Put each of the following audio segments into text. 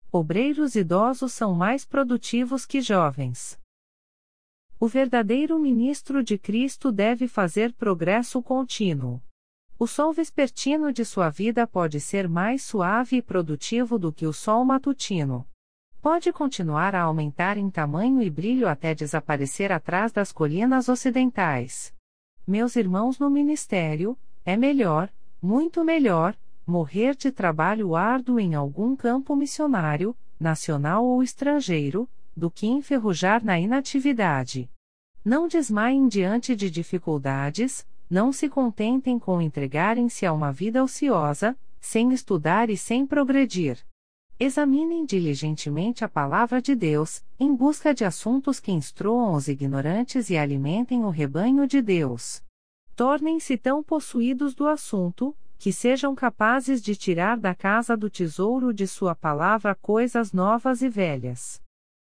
Obreiros idosos são mais produtivos que jovens. O verdadeiro ministro de Cristo deve fazer progresso contínuo. O sol vespertino de sua vida pode ser mais suave e produtivo do que o sol matutino. Pode continuar a aumentar em tamanho e brilho até desaparecer atrás das colinas ocidentais. Meus irmãos no ministério, é melhor, muito melhor, morrer de trabalho árduo em algum campo missionário, nacional ou estrangeiro, do que enferrujar na inatividade. Não desmaiem diante de dificuldades, não se contentem com entregarem-se a uma vida ociosa, sem estudar e sem progredir. Examinem diligentemente a palavra de Deus, em busca de assuntos que instruam os ignorantes e alimentem o rebanho de Deus. Tornem-se tão possuídos do assunto, que sejam capazes de tirar da casa do tesouro de sua palavra coisas novas e velhas.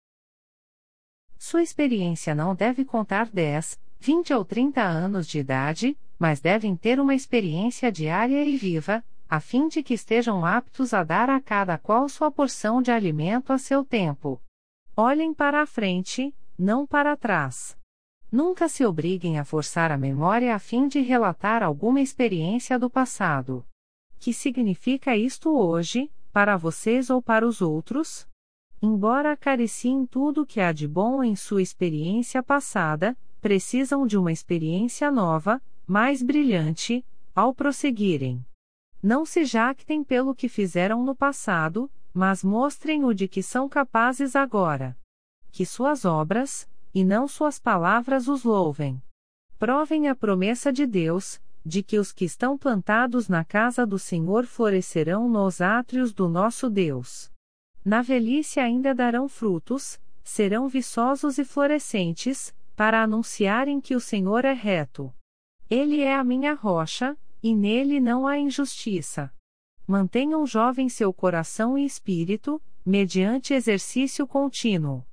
Sua experiência não deve contar 10, 20 ou 30 anos de idade, mas devem ter uma experiência diária e viva, a fim de que estejam aptos a dar a cada qual sua porção de alimento a seu tempo. Olhem para a frente, não para trás. Nunca se obriguem a forçar a memória a fim de relatar alguma experiência do passado. Que significa isto hoje, para vocês ou para os outros? Embora acariciem tudo que há de bom em sua experiência passada, precisam de uma experiência nova, mais brilhante, ao prosseguirem. Não se jactem pelo que fizeram no passado, mas mostrem o de que são capazes agora. Que suas obras, e não suas palavras os louvem. Provem a promessa de Deus, de que os que estão plantados na casa do Senhor florescerão nos átrios do nosso Deus. Na velhice ainda darão frutos, serão viçosos e florescentes, para anunciarem que o Senhor é reto. Ele é a minha rocha, e nele não há injustiça. Mantenham jovem seu coração e espírito, mediante exercício contínuo.